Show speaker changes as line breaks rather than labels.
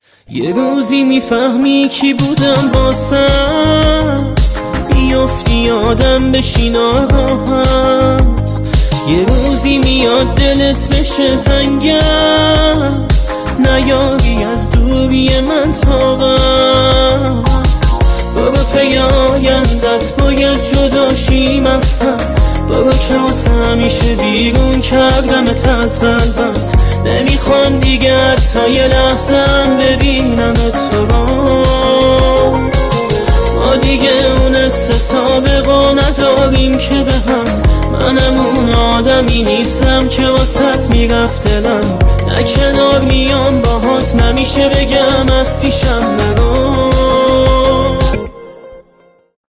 یه روزی میفهمی کی بودم واسم، بیافتی یادم بشین آراحت. یه روزی میاد دلت بشه تنگم، نیاری از دوری من طاقت. برو پی آیندت باید جداشیم از هم، برو که واسه همیشه بیرون کردمت از قلبم. نمیخوام دیگر تا یه لحظم ببینم تو را، ما دیگه اون سابقا نداریم که به هم. منم اون آدمی نیستم که واسط میرفت دلم، نه کنار میام باهات نمیشه بگم از پیشم برو.